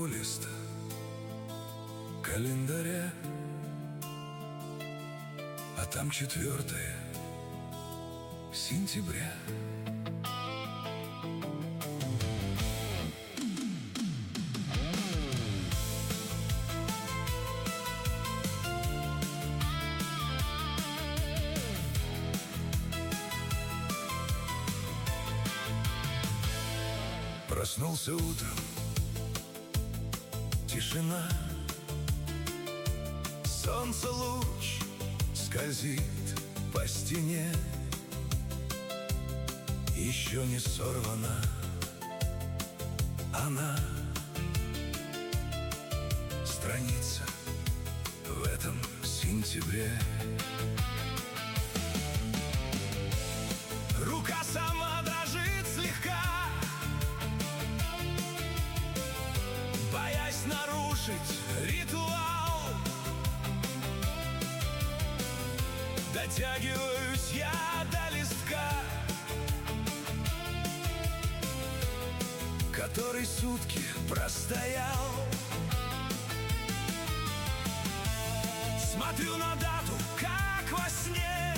листа календаря, а там 4 сентября. Проснулся утром, тишина, солнце луч скользит по стене. Еще не сорвана она, страница в этом сентябре. Рука сама дрожит слегка, боясь нарушить ритуал. Дотягиваюсь я до листка, который сутки простоял. Смотрю на дату, как во сне,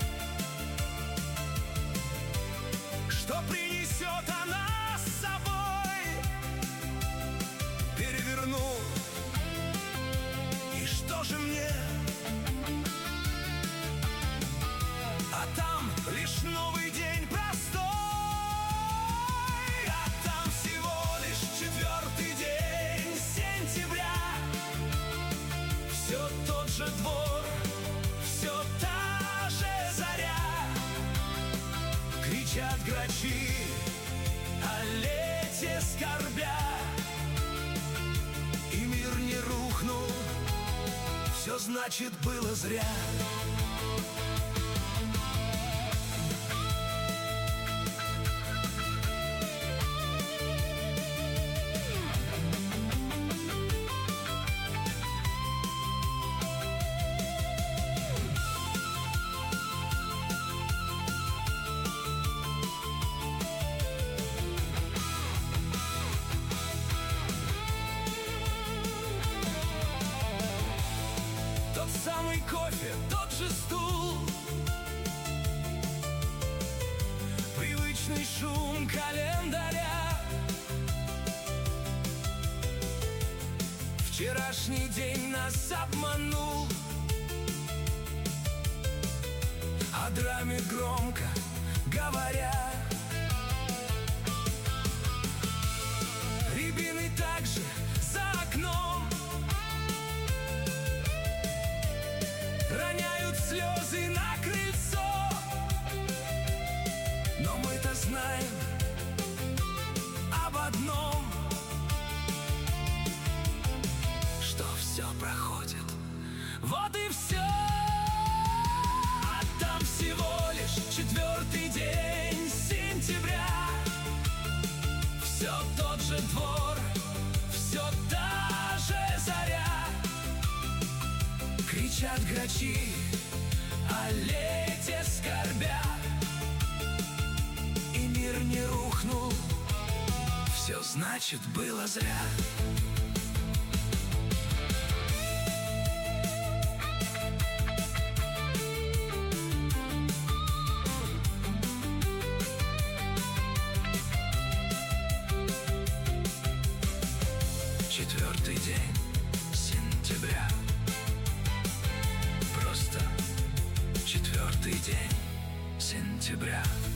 что принесет она с собой. Переверну, и что же мне? А там лишь новый день простой, а там всего лишь 4 день сентября. Все тот же двор, все та же заря. Кричат грачи о лете скорбя, и мир не рухнул, все значит было зря. Самый кофе, тот же стул, привычный шум календаря. Вчерашний день нас обманул, о драме громко говоря. Рябины также за окном роняют слезы на крыльцо. Но мы-то знаем об одном, что все проходит, вот и все. А там всего лишь 4 день сентября. Все тот же двор, все та же заря. Кричат грачи о лете скорбя, и мир не рухнул, все значит было зря. Четвертый день сентября, просто 4 день сентября.